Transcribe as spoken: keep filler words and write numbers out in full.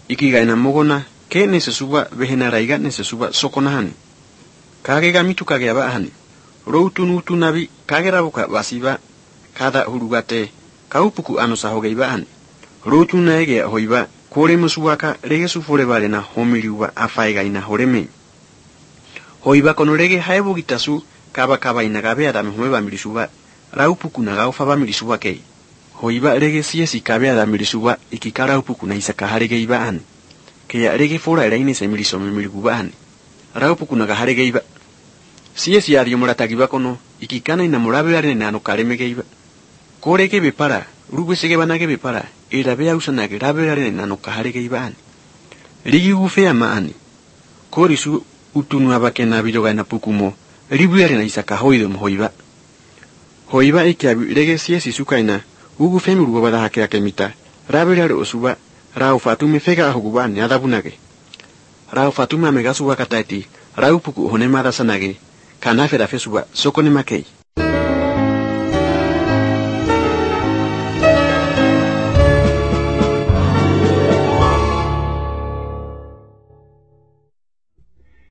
ikigaina mogona ke nesesuba behena raiga nesesuba sokonahani kage gamitu kage abahani routu nutu nabi kage rabuka basiba kada hurugate kaupuku anosa hogeibahani routu naege hoiba kore musuwaka rege sufore bale na homiliwa afaiga ina horeme hoiba konorege haibu gitasu kaba kaba ina gabe adame homeba milisuba raupuku na gaufa ba milisuba kei hoiba rege siesi kabe adame milisuba ikikara upuku na isaka harege ibahani ke ya rege fora era ine se miliso miligubahan raupu kuna ga harege iba siesi ari muratagiba kono ikikana ina murabe ari nano kareme iba kore ke bepara rugwe sege banage bepara era be ausana ge rabe ari nano kaharege iba ligi ufea maani kori su utunu abakena bijoga na pukumo ribu ari na isaka hoido hoiba hoiba ikiabi rege siesi sukaina ugu femi rugo bada hake akemita rabe ari osuba Rau Fatume fega ahugubani adabunage. Rau Fatume amegasu wakataiti. Rau puku honema dasanage. Kanafera fesuba sokone makei.